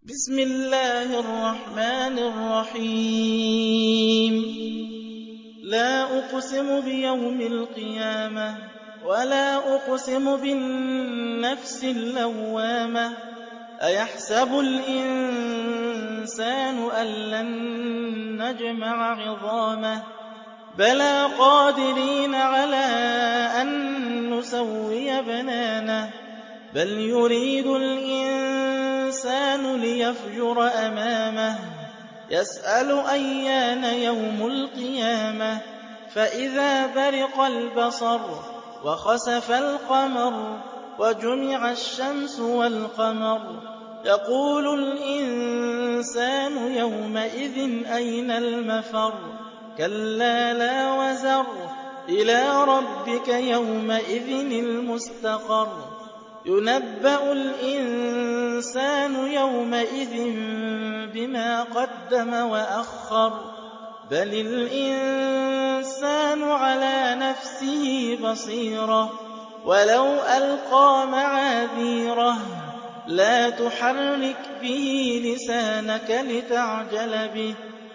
بسم الله الرحمن الرحيم لا أقسم بيوم القيامة ولا أقسم بالنفس اللوامة أيحسب الإنسان أن لن نجمع عظامه بلى قادرين على أن نسوي بنانه بل يريد الإنسان ليفجر أمامه يسأل أيان يوم القيامة فإذا برق البصر وخسف القمر وجمع الشمس والقمر يقول الإنسان يومئذ أين المفر كلا لا وزر إلى ربك يومئذ المستقر ينبأ الإنسان يومئذ بما قدم وأخر بل الإنسان على نفسه بصيرة ولو ألقى معاذيره لا تحرك به لسانك لتعجل به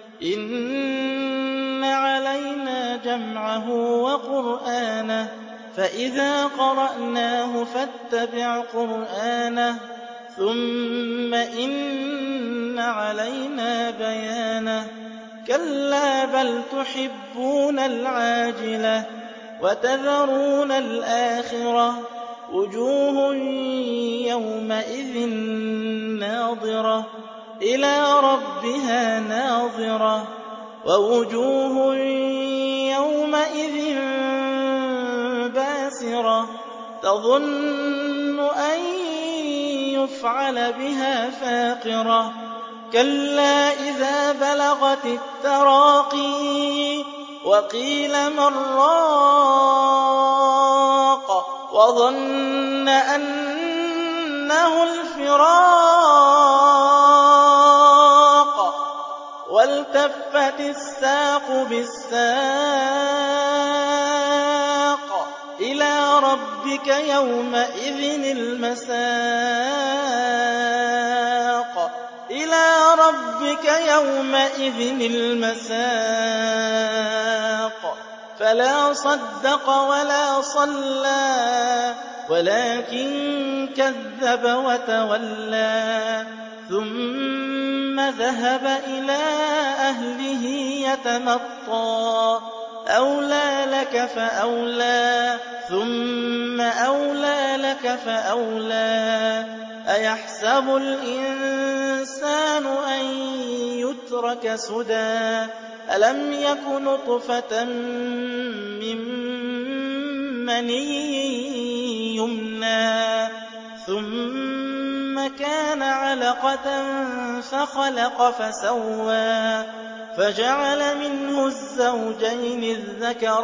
إن علينا جمعه وقرآنه فإذا قرأناه فاتبع قرآنه ثم إن علينا بيانه كلا بل تحبون العاجلة وتذرون الآخرة وجوه يومئذ ناظرة إلى ربها ناظرة ووجوه يومئذ باسرة تظن أن يفعل بها فاقرة كلا إذا بلغت التراقي وقيل من راق وظن أنه الفراق والتفت الساق بالساق إلى ربك يومئذ المساق إلى ربك يومئذ المساق فلا صدق ولا صلى ولكن كذب وتولى ثم ذهب إلى أهله يتمطى أولى لك فأولى ثم أولى لك فأولى أيحسب الإنسان أن يترك سدى ألم يك نطفة من مني يمنى ثم كان علقة فخلق فسوى فجعل منه الزوجين الذكر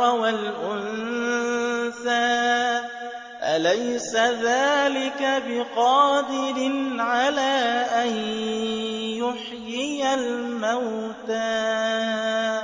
والأنثى أليس ذلك بقادر على أن يحيي الموتى